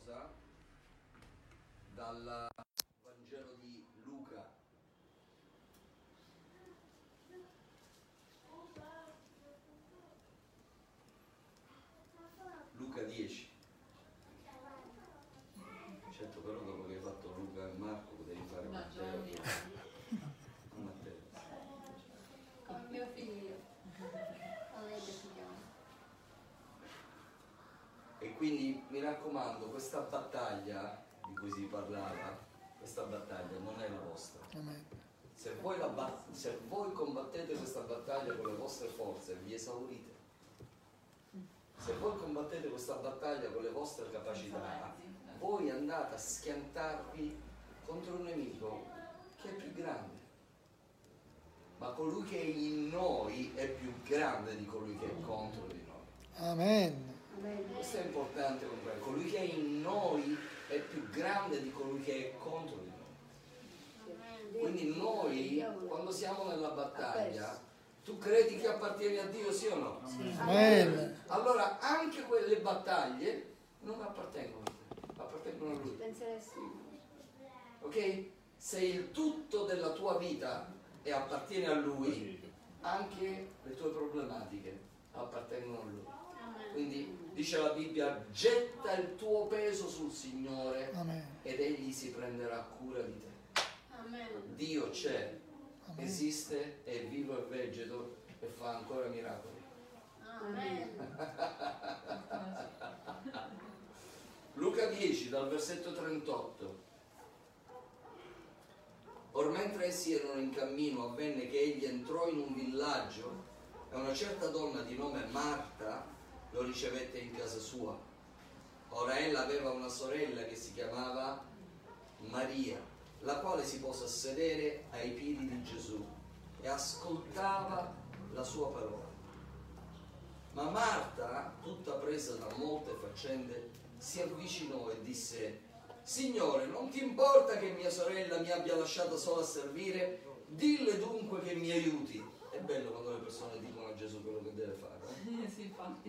cosa dal Vangelo di Luca. Luca 10. Certo, però dopo che hai fatto Luca e Marco potevi fare Matteo. Non Matteo. Come mio figlio. E quindi mi raccomando, questa battaglia di cui si parlava, questa battaglia non è la vostra. Se voi combattete questa battaglia con le vostre forze, vi esaurite. Se voi combattete questa battaglia con le vostre capacità, voi andate a schiantarvi contro un nemico che è più grande. Ma colui che è in noi è più grande di colui che è contro di noi. Amen. Questo è importante comprendere. Colui che è in noi è più grande di colui che è contro di noi. Quindi noi, quando siamo nella battaglia, tu credi che appartieni a Dio, sì o no? Sì. Amen. Allora anche quelle battaglie non appartengono a te, appartengono a Lui. Ok? Se il tutto della tua vita appartiene a Lui, anche le tue problematiche appartengono a Lui. Quindi dice la Bibbia: getta il tuo peso sul Signore. Amen. Ed Egli si prenderà cura di te. Amen. Dio c'è, Amen. esiste, è vivo e vegeto e fa ancora miracoli. Amen. Luca 10 dal versetto 38. Or mentre essi erano in cammino, avvenne che egli entrò in un villaggio e una certa donna di nome Marta lo ricevette in casa sua. Ora ella aveva una sorella che si chiamava Maria, la quale si pose a sedere ai piedi di Gesù e ascoltava la sua parola. Ma Marta, tutta presa da molte faccende, si avvicinò e disse: Signore, non ti importa che mia sorella mi abbia lasciata sola a servire? Dille dunque che mi aiuti. È bello quando le persone dicono a Gesù quello che deve fare. Sì, infatti.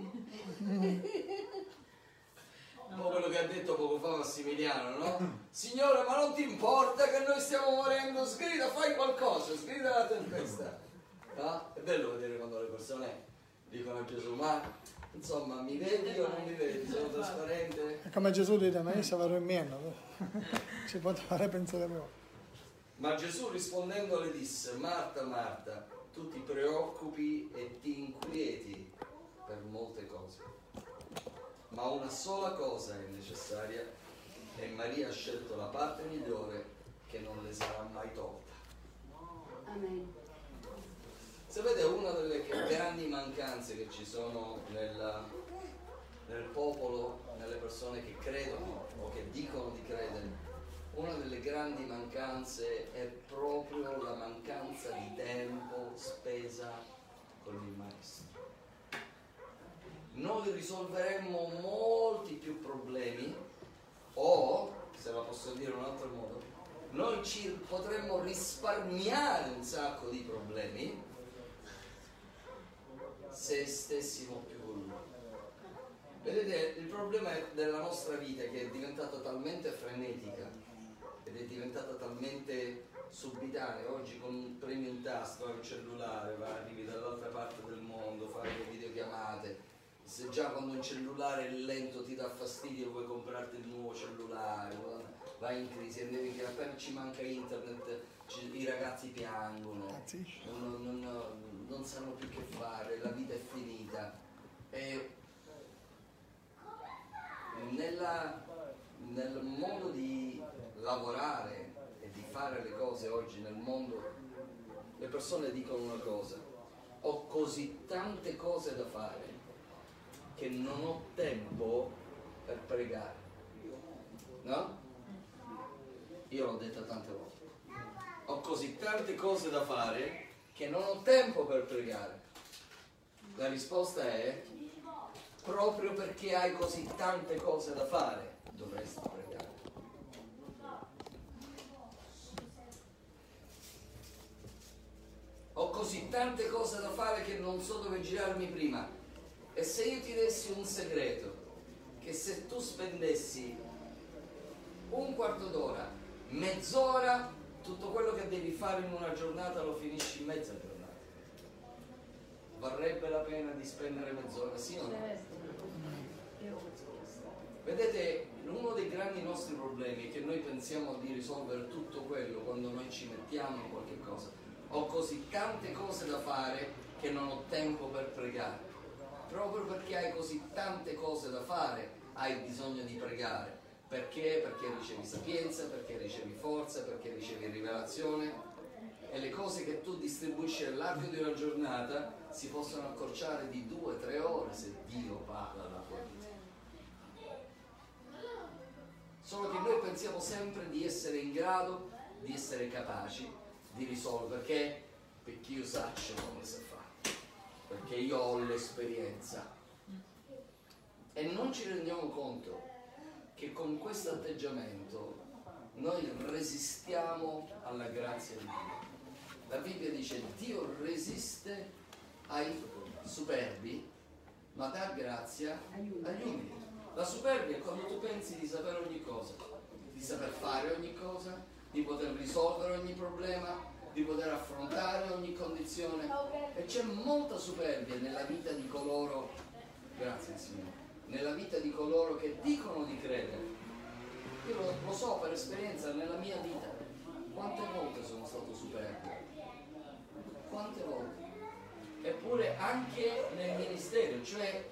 Un po' quello che ha detto poco fa Massimiliano, no? Signore, ma non ti importa che noi stiamo morendo? Sgrida, fai qualcosa, sgrida la tempesta. No? È bello vedere quando le persone dicono a Gesù: ma insomma, mi vedi o non mi vedi? Sono trasparente? È come Gesù dice: ma io saprò in meno. Ci può fare pensare proprio. Ma Gesù rispondendo le disse: Marta, Marta, tu ti preoccupi e ti inquieti per molte cose, ma una sola cosa è necessaria, e Maria ha scelto la parte migliore che non le sarà mai tolta. Amen. Sapete, una delle grandi mancanze che ci sono nel popolo, nelle persone che credono o che dicono di credere, una delle grandi mancanze è proprio la mancanza di tempo spesa con il Maestro. Noi risolveremmo molti più problemi, o, se la posso dire in un altro modo, noi potremmo risparmiare un sacco di problemi se stessimo più con Lui. Vedete, il problema della nostra vita è che è diventata talmente frenetica ed è diventata talmente subitanea. Oggi con premi un tasto, hai un cellulare, arrivi dall'altra parte del mondo, fai le videochiamate. Se già quando un cellulare è lento ti dà fastidio, vuoi comprarti il nuovo cellulare, vai in crisi, e appena ci manca internet i ragazzi piangono, non sanno più che fare, la vita è finita. E nel modo di lavorare e di fare le cose oggi nel mondo, le persone dicono una cosa: ho così tante cose da fare che non ho tempo per pregare. No? Io l'ho detta tante volte. Ho così tante cose da fare che non ho tempo per pregare. La risposta è: proprio perché hai così tante cose da fare, dovresti pregare. Ho così tante cose da fare che non so dove girarmi prima. E se io ti dessi un segreto, che se tu spendessi un quarto d'ora, mezz'ora, tutto quello che devi fare in una giornata lo finisci in mezza giornata. Varrebbe la pena di spendere mezz'ora, sì o no? Vedete, uno dei grandi nostri problemi è che noi pensiamo di risolvere tutto quello quando noi ci mettiamo in qualche cosa. Ho così tante cose da fare che non ho tempo per pregare. Proprio perché hai così tante cose da fare, hai bisogno di pregare. Perché? Perché ricevi sapienza, perché ricevi forza, perché ricevi rivelazione. E le cose che tu distribuisci nell'arco di una giornata si possono accorciare di 2-3 ore se Dio parla alla tua vita. Solo che noi pensiamo sempre di essere in grado, di essere capaci di risolvere, perché io saccio come si fa, perché io ho l'esperienza. E non ci rendiamo conto che con questo atteggiamento noi resistiamo alla grazia di Dio. La Bibbia dice: Dio resiste ai superbi, ma dà grazia agli umili. La superbia è quando tu pensi di sapere ogni cosa, di saper fare ogni cosa, di poter risolvere ogni problema, di poter affrontare ogni condizione. E c'è molta superbia nella vita di coloro, grazie Signore, nella vita di coloro che dicono di credere. Io lo so per esperienza nella mia vita. Quante volte sono stato superbio? Quante volte? Eppure anche nel ministero, cioè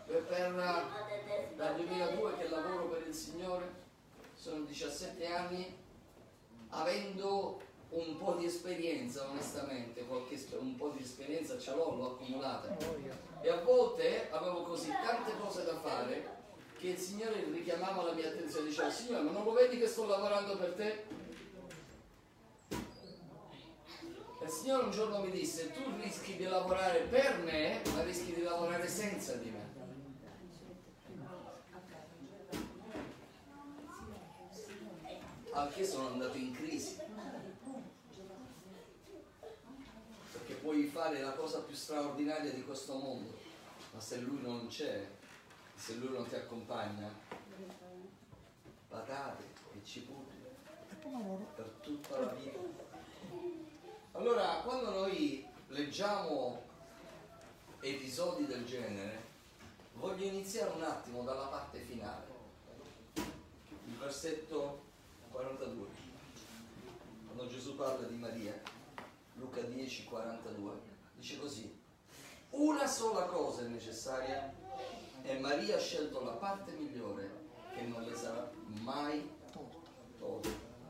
dal 2002 che lavoro per il Signore, sono 17 anni, avendo un po' di esperienza, onestamente, un po' di esperienza ce l'ho accumulata. E a volte avevo così tante cose da fare che il Signore richiamava la mia attenzione, diceva: Signore, ma non lo vedi che sto lavorando per te? E il Signore un giorno mi disse: tu rischi di lavorare per me, ma rischi di lavorare senza di me. Al che sono andato in crisi, perché puoi fare la cosa più straordinaria di questo mondo, ma se Lui non c'è, se Lui non ti accompagna, patate e cipolle per tutta la vita. Allora, quando noi leggiamo episodi del genere, voglio iniziare un attimo dalla parte finale, il versetto 42, quando Gesù parla di Maria, Luca 10, 42, dice così: una sola cosa è necessaria e Maria ha scelto la parte migliore che non le sarà mai tolta.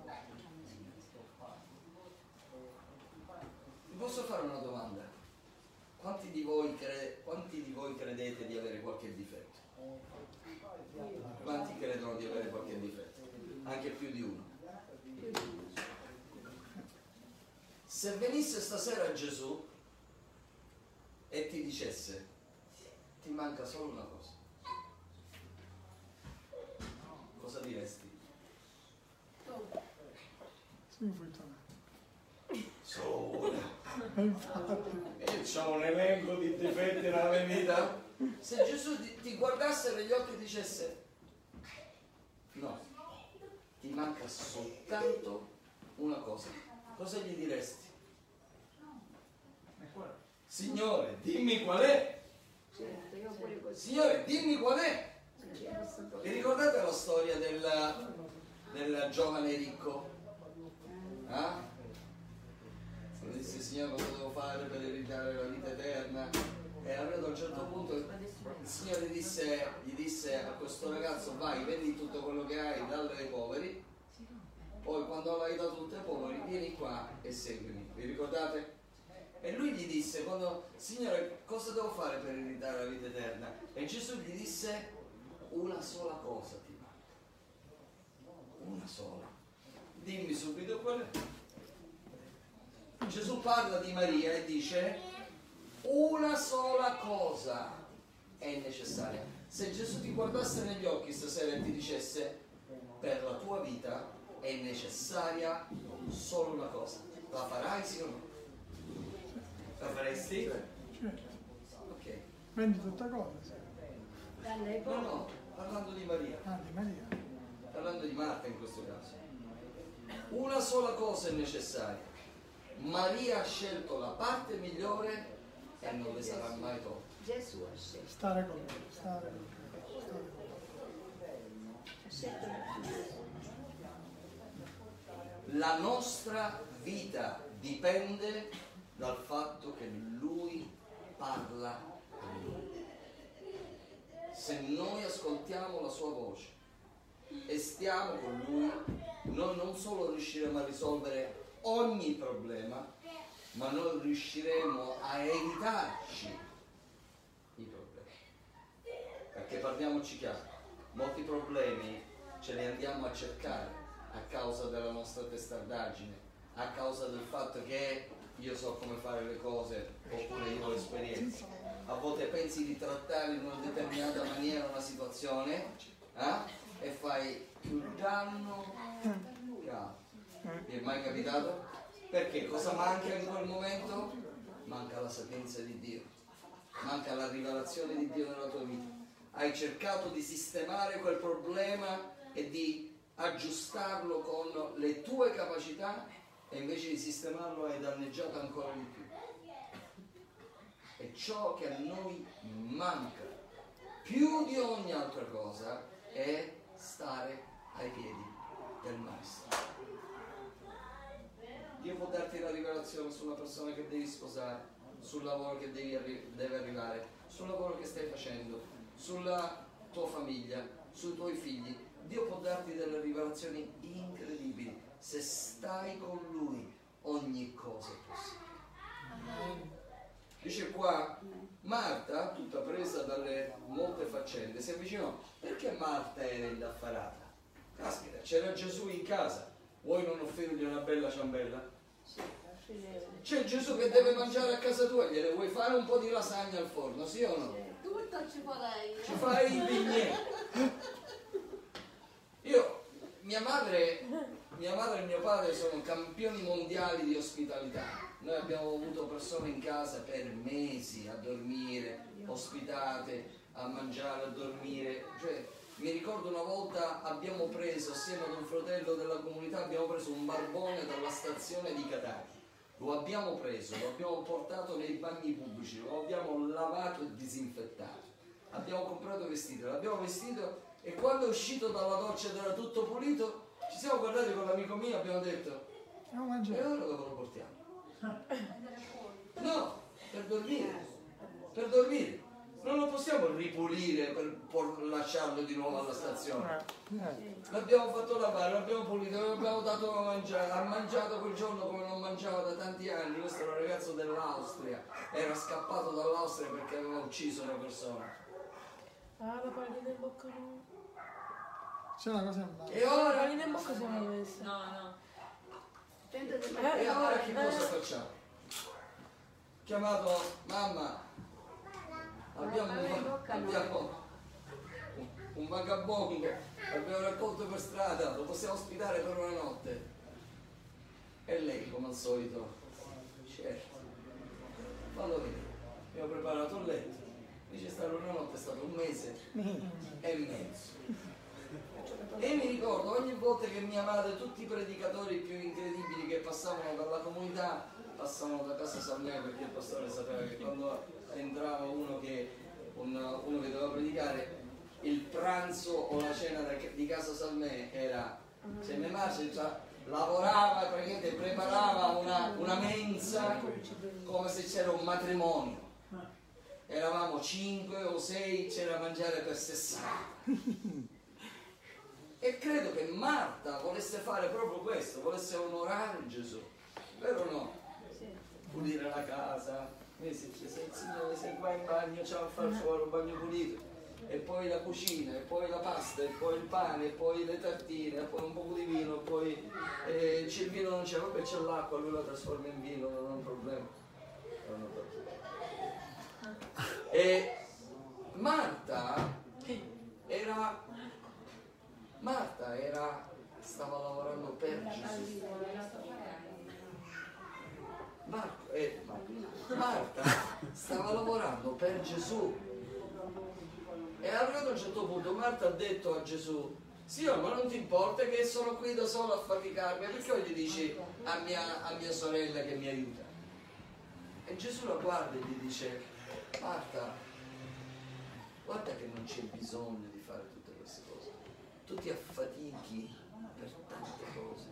Vi posso fare una domanda? Quanti di voi credete di avere qualche difetto? Quanti credono di avere qualche difetto? Anche più di uno. Se venisse stasera Gesù e ti dicesse: ti manca solo una cosa, cosa diresti? Solo una. E c'ho un elenco di difetti nella mia vita. Se Gesù ti guardasse negli occhi e dicesse: no, ti manca soltanto una cosa, cosa gli diresti? Signore, dimmi qual è. Signore, dimmi qual è. Vi ricordate la storia del giovane ricco? Quando disse: Signore, cosa devo fare per ereditare la vita eterna? E arrivato a un certo punto il Signore gli disse a questo ragazzo: vai, vendi tutto quello che hai, dallo ai poveri, poi quando l'hai dato tutto ai poveri vieni qua e seguimi. Vi ricordate? E lui gli disse: Signore, cosa devo fare per ereditare la vita eterna? E Gesù gli disse: una sola cosa ti manca, una sola, dimmi subito qual è. Gesù parla di Maria e dice: una sola cosa è necessaria. Se Gesù ti guardasse negli occhi stasera e ti dicesse: per la tua vita è necessaria solo una cosa, la farai sì o no? La faresti? Ok. Vendi tutta cosa? No, parlando di Maria. Ah, di Maria. Parlando di Marta in questo caso. sola cosa è necessaria. Maria ha scelto la parte migliore e non le sarà mai tolta. Gesù ha scelto. Stare con lui, stare con lui, stare con lui. Ha scelto Gesù. La nostra vita dipende dal fatto che Lui parla a noi. Se noi ascoltiamo la sua voce e stiamo con Lui, noi non solo riusciremo a risolvere ogni problema, ma noi riusciremo a evitarci i problemi. Perché parliamoci chiaro, molti problemi ce li andiamo a cercare a causa della nostra testardaggine, a causa del fatto che io so come fare le cose oppure io ho esperienza. A volte pensi di trattare in una determinata maniera una situazione e fai più danno che altro. Vi è mai capitato? Perché cosa manca in quel momento? Manca la sapienza di Dio, manca la rivelazione di Dio nella tua vita. Hai cercato di sistemare quel problema e di aggiustarlo con le tue capacità e invece di sistemarlo hai danneggiato ancora di più. E ciò che a noi manca più di ogni altra cosa è stare ai piedi del Maestro. Dio può darti la rivelazione sulla persona che devi sposare, sul lavoro che deve arrivare, sul lavoro che stai facendo, sulla tua famiglia, sui tuoi figli. Dio può darti delle rivelazioni incredibili. Se stai con Lui, ogni cosa è possibile. Dice qua, Marta, tutta presa dalle molte faccende, si avvicinò. Perché Marta era indaffarata? Caspita, c'era Gesù in casa. Vuoi non offrirgli una bella ciambella? C'è Gesù che deve mangiare a casa tua, gliele vuoi fare un po' di lasagna al forno, sì o no? Tutto ci farei. Ci fai il bignè. Mia madre e mio padre sono campioni mondiali di ospitalità. Noi abbiamo avuto persone in casa per mesi a dormire, ospitate, a mangiare, a dormire. Cioè, mi ricordo una volta abbiamo preso, assieme ad un fratello della comunità, abbiamo preso un barbone dalla stazione di Catania. Lo abbiamo preso, lo abbiamo portato nei bagni pubblici, lo abbiamo lavato e disinfettato. Abbiamo comprato vestiti, l'abbiamo vestito e quando è uscito dalla doccia ed era tutto pulito, ci siamo guardati con l'amico mio e abbiamo detto: e ora dove lo portiamo? No, per dormire. Per dormire. Non lo possiamo ripulire per lasciarlo di nuovo alla stazione. L'abbiamo fatto lavare, l'abbiamo pulito, l'abbiamo dato da mangiare. Ha mangiato quel giorno come non mangiava da tanti anni. Questo era un ragazzo dell'Austria, era scappato dall'Austria perché aveva ucciso una persona. Ah, la pallina in bocca no. C'è una cosa in E La ora? pallina in bocca se l'hai messa. No, no. E ora che cosa facciamo? Chiamato mamma, abbiamo un vagabondo, l'abbiamo raccolto per strada, lo possiamo ospitare per una notte. E lei, come al solito, certo, fallo vedere. Abbiamo preparato il letto, dice stare una notte, è stato un mese e mezzo. E mi ricordo ogni volta che mia madre, tutti i predicatori più incredibili che passavano dalla comunità, passavano da casa Salmè, perché il pastore sapeva che quando entrava uno che doveva predicare, il pranzo o la cena di casa Salmè era, cioè mia madre lavorava, praticamente preparava una mensa come se c'era un matrimonio. Eravamo 5 o 6, c'era da mangiare per 60. E credo che Marta volesse fare proprio questo, volesse onorare Gesù, vero o no? Pulire la casa, se il Signore sei qua in bagno, c'ha a far fuori un bagno pulito, e poi la cucina, e poi la pasta, e poi il pane, e poi le tartine, e poi un po' di vino, e poi il vino non c'è, vabbè c'è l'acqua, lui la trasforma in vino, non è un problema. E Marta stava lavorando per Gesù. Marta stava lavorando per Gesù. E arrivato a un certo punto Marta ha detto a Gesù: Signore, ma non ti importa che sono qui da solo a faticarmi? Perché gli dici a mia sorella che mi aiuta? E Gesù la guarda e gli dice: Marta, guarda che non c'è bisogno di fare tutte queste cose. Tu ti affatichi per tante cose.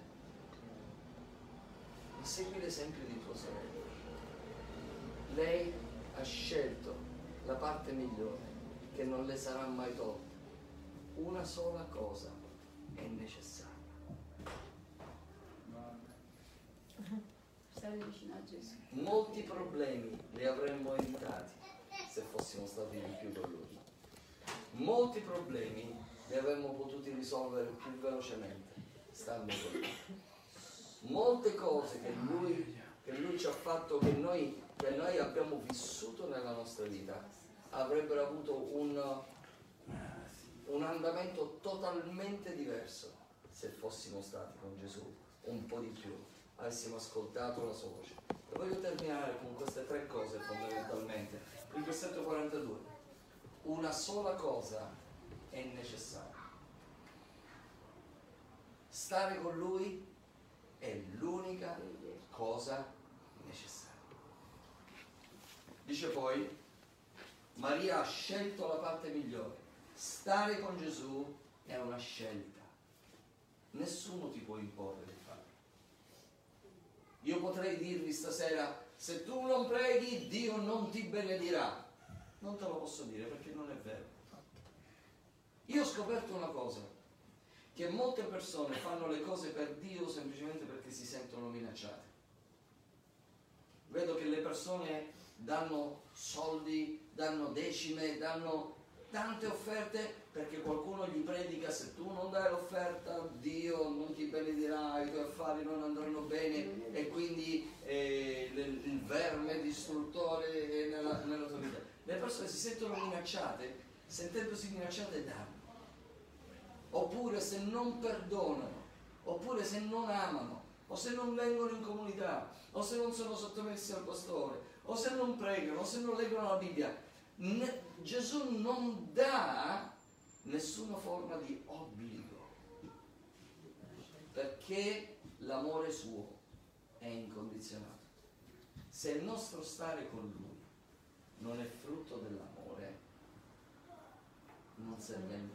Ma segui l'esempio di tua sorella. Lei ha scelto la parte migliore che non le sarà mai tolta. Una sola cosa è necessaria. Stare vicino a Gesù. Molti problemi li avremmo evitati se fossimo stati di più con Lui. Molti problemi li avremmo potuti risolvere più velocemente stando con Lui. Molte cose che Lui ci ha fatto, che noi abbiamo vissuto nella nostra vita, avrebbero avuto un andamento totalmente diverso se fossimo stati con Gesù un po' di più, avessimo ascoltato la sua voce. E voglio terminare con queste tre cose fondamentalmente. Il versetto 42: una sola cosa è necessaria. Stare con Lui è l'unica cosa necessaria. Dice poi: Maria ha scelto la parte migliore. Stare con Gesù è una scelta. Nessuno ti può imporre di farlo. Io potrei dirvi stasera: se tu non preghi, Dio non ti benedirà. Non te lo posso dire perché non è vero. Io ho scoperto una cosa, che molte persone fanno le cose per Dio semplicemente perché si sentono minacciate. Vedo che le persone danno soldi, danno decime, danno tante offerte perché qualcuno gli predica: se tu non dai l'offerta, Dio non ti benedirà, i tuoi affari non andranno bene e quindi il verme distruttore è nella tua vita. Le persone si sentono minacciate, sentendosi minacciate danno. Oppure se non perdonano, oppure se non amano, o se non vengono in comunità, o se non sono sottomessi al pastore, o se non pregano, o se non leggono la Bibbia. Gesù non dà nessuna forma di obbligo, perché l'amore suo è incondizionato. Se il nostro stare con Lui non è frutto dell'amore, non serve a niente.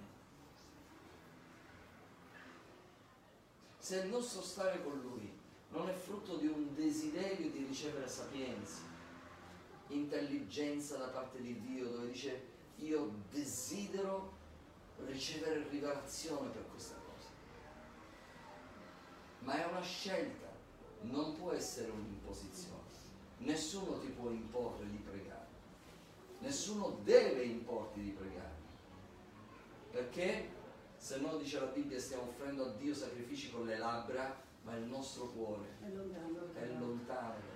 Se il nostro stare con Lui non è frutto di un desiderio di ricevere sapienza, intelligenza da parte di Dio, dove dice: io desidero ricevere rivelazione per questa cosa, ma è una scelta, non può essere un'imposizione. Nessuno ti può imporre di pregare, nessuno deve importi di pregare, perché se no, dice la Bibbia, stiamo offrendo a Dio sacrifici con le labbra, ma il nostro cuore è lontano.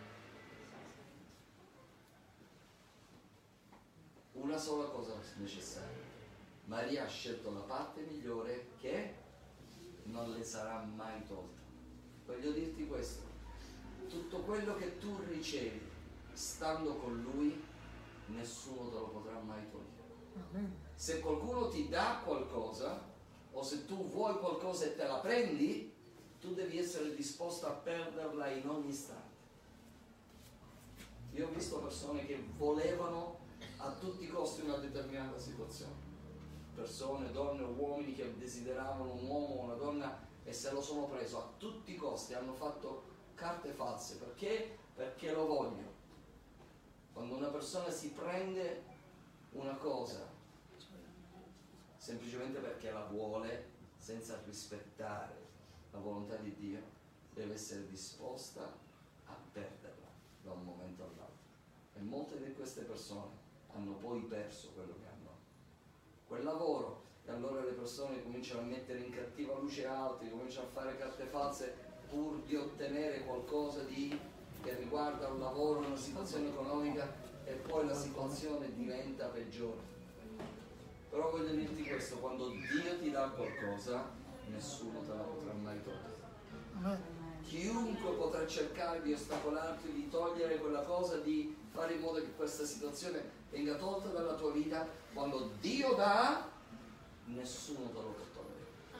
Una sola cosa necessaria. Maria ha scelto la parte migliore che non le sarà mai tolta. Voglio dirti questo: tutto quello che tu ricevi stando con Lui, nessuno te lo potrà mai togliere. Se qualcuno ti dà qualcosa, o se tu vuoi qualcosa e te la prendi, tu devi essere disposto a perderla in ogni istante. Io ho visto persone che volevano a tutti i costi una determinata situazione, persone, donne o uomini che desideravano un uomo o una donna e se lo sono preso a tutti i costi, hanno fatto carte false. Perché? Perché lo voglio. Quando una persona si prende una cosa semplicemente perché la vuole, senza rispettare la volontà di Dio, deve essere disposta a perderla da un momento all'altro. E molte di queste persone hanno poi perso quello che hanno, quel lavoro, e allora le persone cominciano a mettere in cattiva luce altri, cominciano a fare carte false pur di ottenere qualcosa che riguarda un lavoro, una situazione economica, e poi la situazione diventa peggiore. Però voglio dirti questo: quando Dio ti dà qualcosa, nessuno te la potrà mai togliere. Chiunque potrà cercare di ostacolarti, di togliere quella cosa, di fare in modo che questa situazione venga tolta dalla tua vita. Quando Dio dà, nessuno te lo può togliere.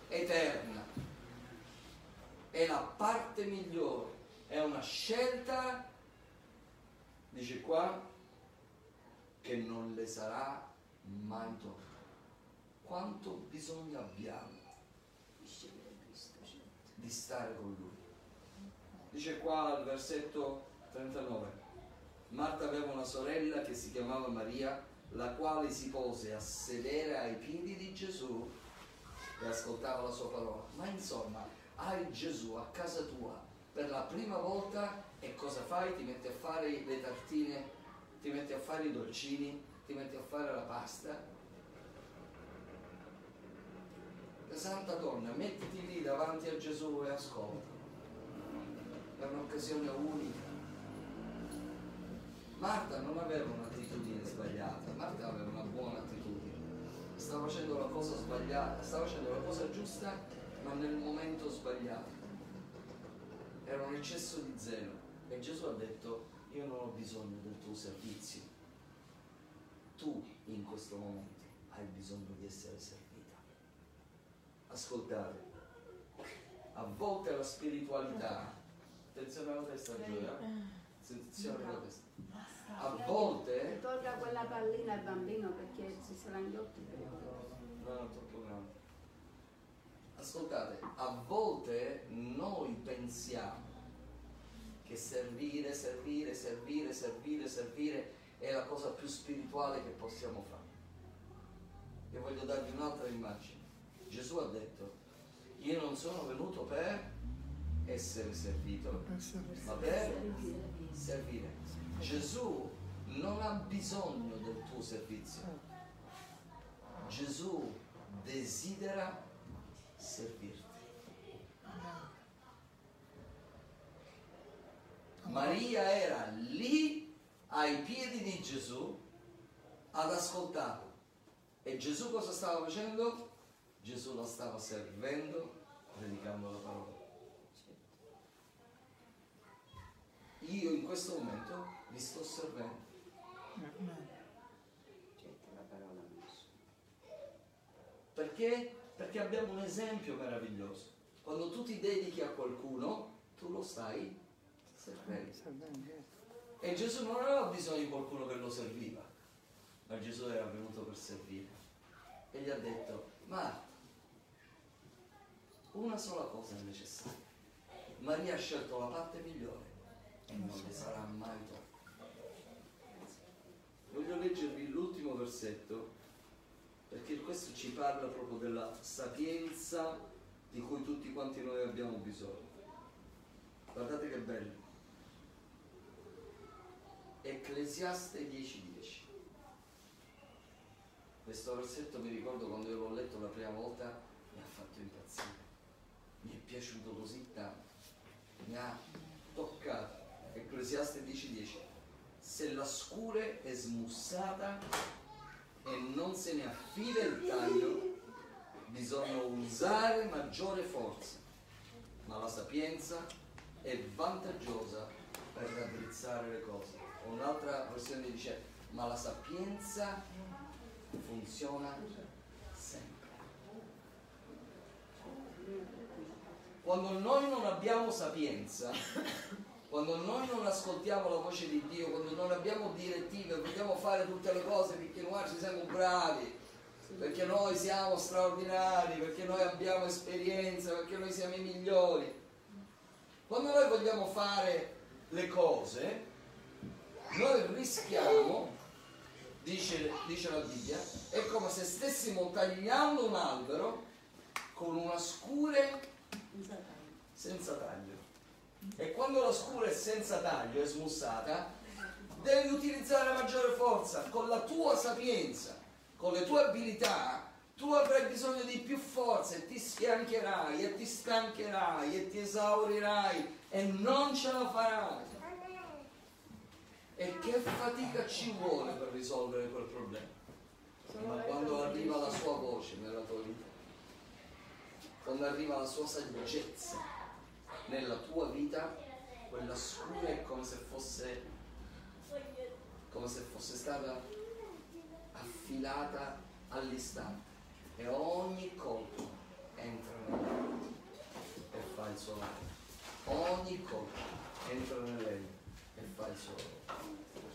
eterna. È la parte migliore, è una scelta, dice qua, che non le sarà mai tolta. Quanto bisogno abbiamo di stare con Lui? Dice qua al versetto 39, Marta aveva una sorella che si chiamava Maria, la quale si pose a sedere ai piedi di Gesù e ascoltava la sua parola. Ma insomma, hai Gesù a casa tua per la prima volta e cosa fai? Ti metti a fare le tartine, ti metti a fare i dolcini, ti metti a fare la pasta. La santa donna, mettiti lì davanti a Gesù e ascolta. È un'occasione unica. Marta non aveva un'attitudine sbagliata, Marta aveva una buona attitudine. Stava facendo la cosa sbagliata, stava facendo la cosa giusta, ma nel momento sbagliato. Era un eccesso di zelo. E Gesù ha detto, io non ho bisogno del tuo servizio. Tu in questo momento hai bisogno di essere servita. Ascoltate, a volte la spiritualità, attenzione alla testa Gioia, attenzione alla testa, a volte, Tolga quella pallina al bambino perché si sarà gli occhi. no, è troppo grande. Ascoltate, a volte noi pensiamo che servire è la cosa più spirituale che possiamo fare. Io voglio darvi un'altra immagine. Gesù ha detto, io non sono venuto per essere servito, ma per servire. Gesù non ha bisogno del tuo servizio. Gesù desidera servirti. Maria era lì ai piedi di Gesù ad ascoltarlo. E Gesù cosa stava facendo? Gesù la stava servendo, predicando la parola. Io in questo momento vi sto servendo. Perché? Perché abbiamo un esempio meraviglioso. Quando tu ti dedichi a qualcuno, tu lo stai servendo. E Gesù non aveva bisogno di qualcuno che lo serviva, ma Gesù era venuto per servire. E gli ha detto, ma una sola cosa è necessaria. Maria ha scelto la parte migliore e non le sarà mai tolta. Voglio leggervi l'ultimo versetto, perché questo ci parla proprio della sapienza di cui tutti quanti noi abbiamo bisogno. Guardate che bello. Ecclesiaste 10:10. Questo versetto mi ricordo quando io l'ho letto la prima volta, mi ha fatto impazzire. Mi è piaciuto così tanto. Mi ha toccato. Ecclesiaste 10:10. Se la scure è smussata e non se ne affida il taglio, bisogna usare maggiore forza, ma la sapienza è vantaggiosa per raddrizzare le cose. Un'altra versione dice, ma la sapienza funziona sempre. Quando noi non abbiamo sapienza, quando noi non ascoltiamo la voce di Dio, quando non abbiamo direttive, vogliamo fare tutte le cose perché noi ci siamo bravi, perché noi siamo straordinari, perché noi abbiamo esperienza, perché noi siamo i migliori. Quando noi vogliamo fare le cose, noi rischiamo, dice la Bibbia, è come se stessimo tagliando un albero con una scure senza taglio. E quando la scure è senza taglio, è smussata, devi utilizzare maggiore forza. Con la tua sapienza, con le tue abilità, tu avrai bisogno di più forza e ti sfiancherai e ti stancherai e ti esaurirai e non ce la farai. E che fatica ci vuole per risolvere quel problema? Ma quando arriva la sua voce nella tua vita, quando arriva la sua saggezza nella tua vita, quella scura è come se fosse stata affilata all'istante e ogni colpo entra fa il suo lavoro. Ogni colpa entra nel legno e fa il suo lavoro.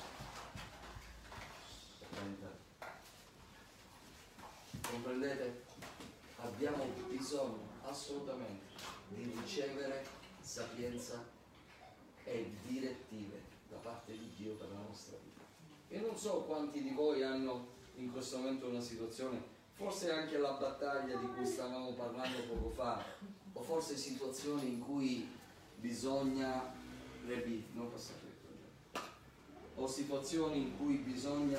Comprendete? Abbiamo bisogno assolutamente di ricevere sapienza e direttive da parte di Dio per la nostra vita. Io non so quanti di voi hanno in questo momento una situazione, forse anche la battaglia di cui stavamo parlando poco fa, o forse situazioni in cui bisogna non passare, o situazioni in cui bisogna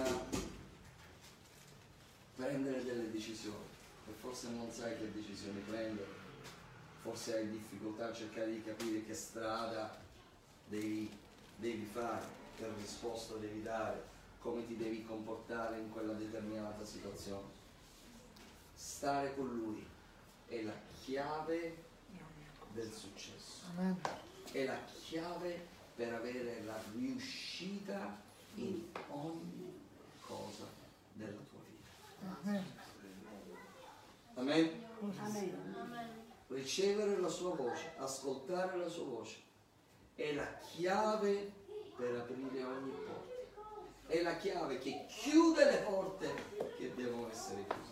prendere delle decisioni e forse non sai che decisioni prendere, forse hai difficoltà a cercare di capire che strada devi fare, che risposta devi dare, come ti devi comportare in quella determinata situazione. Stare con Lui è la chiave del successo, è la chiave per avere la riuscita in ogni cosa della tua vita. Amen? Amen. Ricevere la sua voce, ascoltare la sua voce è la chiave per aprire ogni porta, è la chiave che chiude le porte che devono essere chiuse,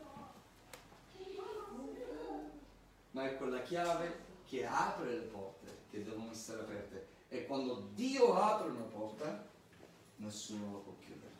ma è quella chiave che apre le porte che devono essere aperte, e quando Dio apre una porta nessuno la può chiudere.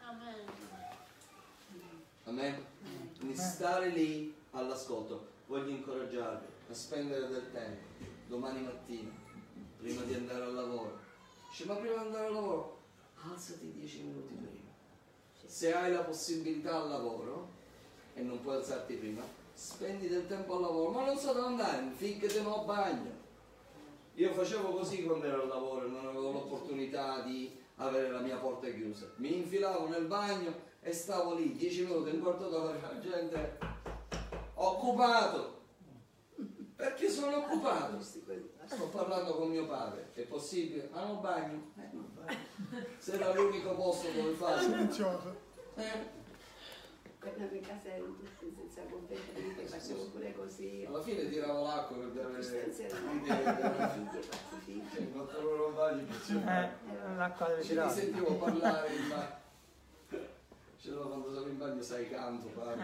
Amen? Quindi stare lì all'ascolto. Voglio incoraggiarvi a spendere del tempo domani mattina prima di andare al lavoro. Dice, ma prima di andare al lavoro alzati 10 minuti prima. Se hai la possibilità al lavoro e non puoi alzarti prima, spendi del tempo al lavoro. Ma non so dove andare, ficcati no bagno. Io facevo così quando ero al lavoro e non avevo l'opportunità di avere la mia porta chiusa. Mi infilavo nel bagno e stavo lì 10 minuti, un quarto d'ora, la gente occupato. Perché sono occupato? Sto parlando con mio padre. È possibile? Ah, no bagno? No bagno. Se era l'unico posto dove fare. Silenzioso. Per la mia casa erano tutti senza completamente, facevo pure così. Alla fine tiravo l'acqua per dare Stanze erano figli. Quattro loro bagni. L'acqua deve Ci tirare. sentivo parlare in bagno. Quando sono in bagno sai canto, parlo.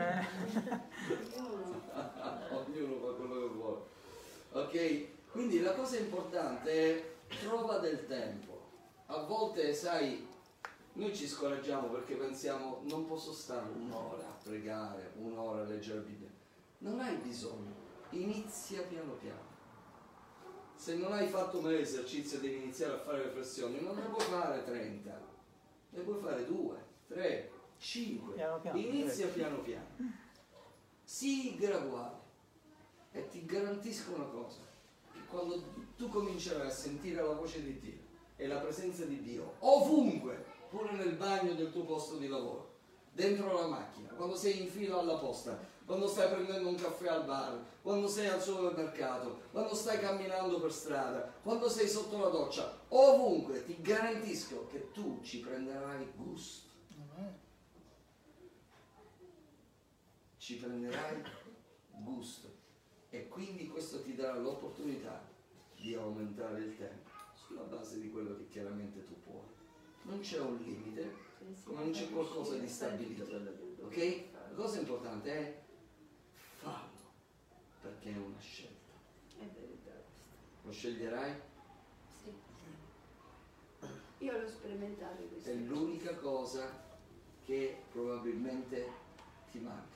Ognuno fa quello che vuole. Ok? Quindi la cosa importante è trova del tempo. A volte, sai, noi ci scoraggiamo perché pensiamo non posso stare un'ora a pregare, un'ora a leggere la Bibbia. Non hai bisogno, inizia piano piano. Se non hai fatto mai l'esercizio devi iniziare a fare riflessioni, non ne puoi fare 30, ne puoi fare 2, 3, 5, Piano piano, inizia piano piano, sii graduale, e ti garantisco una cosa, che quando tu comincerai a sentire la voce di Dio e la presenza di Dio ovunque, pure nel bagno del tuo posto di lavoro, dentro la macchina, quando sei in fila alla posta, quando stai prendendo un caffè al bar, quando sei al supermercato, quando stai camminando per strada, quando sei sotto la doccia, ovunque ti garantisco che tu ci prenderai gusto. Ci prenderai gusto, e quindi questo ti darà l'opportunità di aumentare il tempo sulla base di quello che chiaramente tu puoi. Non c'è un limite, come non c'è qualcosa di stabilito, ok? La cosa importante è farlo, perché è una scelta. È verità. Lo sceglierai? Sì. Io l'ho sperimentato questo. È l'unica cosa che probabilmente ti manca.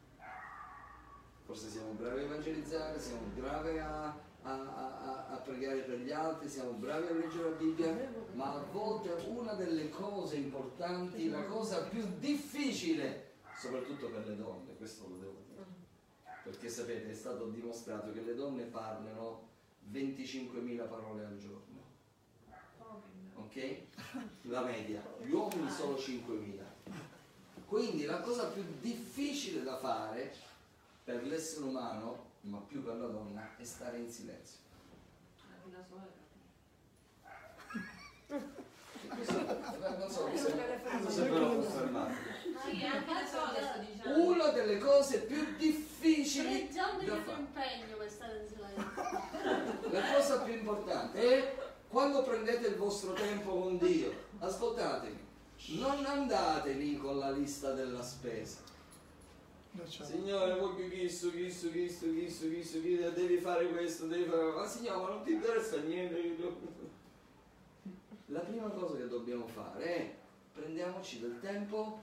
Forse siamo bravi a evangelizzare, siamo bravi a pregare per gli altri, siamo bravi a leggere la Bibbia, ma a volte una delle cose importanti, la cosa più difficile, soprattutto per le donne, questo lo devo dire, perché sapete, è stato dimostrato che le donne parlano 25.000 parole al giorno, ok? La media, gli uomini solo 5.000. Quindi la cosa più difficile da fare per l'essere umano, ma più per la donna, è stare in silenzio. Non so, se ve l'ho confermato. Sì, anche le sole sto dicendo. Una delle cose più difficili Già da che fare. impegno per stare in silenzio. La cosa più importante è quando prendete il vostro tempo con Dio, ascoltatemi, non andate lì con la lista della spesa. Signore, voglio questo, devi fare questo, devi fare... Ma Signore, ma non ti interessa niente. La prima cosa che dobbiamo fare è prendiamoci del tempo.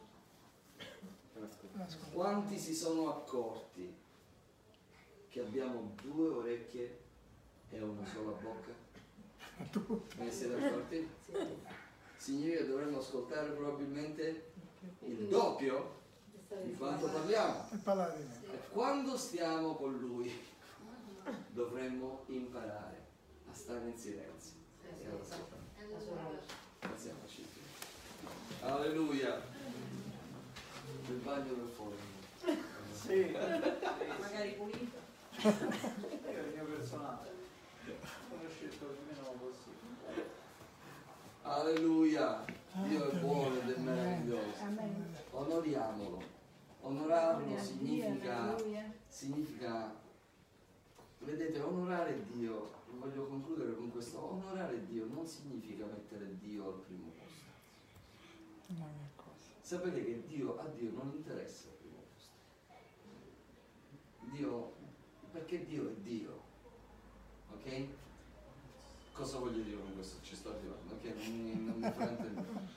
Quanti si sono accorti che abbiamo 2 orecchie e una sola bocca? Me ne siete accorti? Significa che dovremmo ascoltare probabilmente il doppio di quanto parliamo. E quando stiamo con Lui dovremmo imparare a stare in silenzio. Alziamoci. Alleluia. Il bagno del forno. Sì, Magari pulito. io il mio personale. Ho scelto il meno possibile. Alleluia. Dio è buono ed è meraviglioso. Onoriamolo. Onorarlo significa, vedete, onorare Dio, voglio concludere con questo, onorare Dio non significa mettere Dio al primo posto. Sapete che a Dio non interessa il primo posto. Dio, perché Dio è Dio, ok? Cosa voglio dire con questo? Ci sto arrivando, ok? Non mi fraintendere.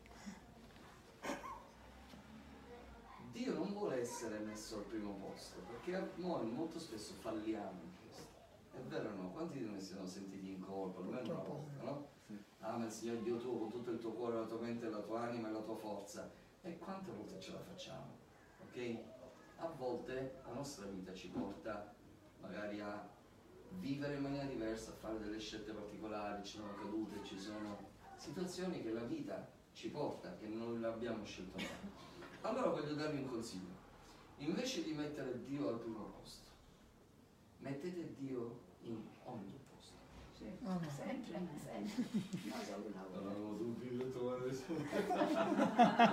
Dio non vuole essere messo al primo posto, perché noi molto spesso falliamo in questo. È vero o no? Quanti di noi si sono sentiti in colpa? Almeno una volta, no? Ama il Signore Dio tuo con tutto il tuo cuore, la tua mente, la tua anima e la tua forza. E quante volte ce la facciamo? Ok? A volte la nostra vita ci porta magari a vivere in maniera diversa, a fare delle scelte particolari, ci sono cadute, ci sono situazioni che la vita ci porta, che non l'abbiamo scelto noi. Allora voglio darvi un consiglio. Invece di mettere Dio al primo posto, mettete Dio in ogni posto. Sempre. Non solo una volta.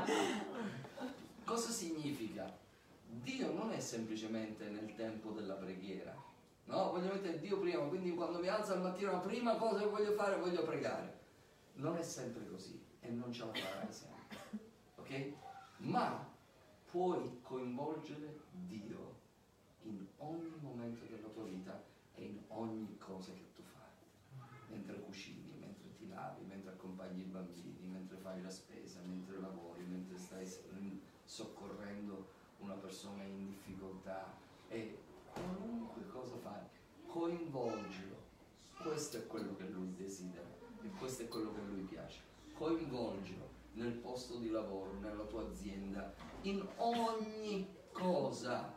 Cosa significa? Dio non è semplicemente nel tempo della preghiera. No, voglio mettere Dio prima, quindi quando mi alzo al mattino la prima cosa che voglio fare è voglio pregare. Non è sempre così e non ce la farai sempre. Ok? Ma puoi coinvolgere Dio in ogni momento della tua vita e in ogni cosa che tu fai. Mentre cucini, mentre ti lavi, mentre accompagni i bambini, mentre fai la spesa, mentre lavori, mentre stai soccorrendo una persona in difficoltà e qualunque cosa fai, coinvolgilo. Questo è quello che Lui desidera e questo è quello che a Lui piace. Coinvolgilo nel posto di lavoro, nella tua azienda, in ogni cosa,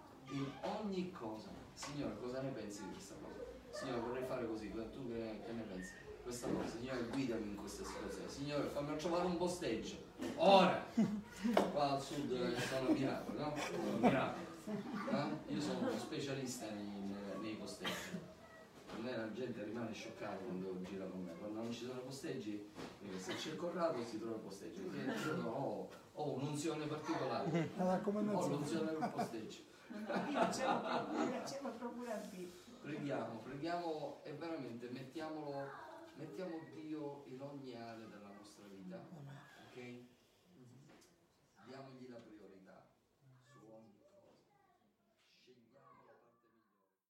Signore, cosa ne pensi di questa cosa? Signore, vorrei fare così, tu che ne pensi? Questa cosa, Signore, guidami in questa situazione. Signore, fammi trovare un posteggio. Ora! Qua al sud sono miracoli, no? Miracoli. No? Io sono uno specialista nei posteggi. A me la gente rimane scioccata quando gira con me. Quando non ci sono posteggi, se c'è Corrado si trova il posteggio. Io ho un'unzione particolare. Ho l'unzione del posteggio. Io ce l'ho proprio a dire. Preghiamo e veramente mettiamo Dio in ogni area della nostra vita, ok?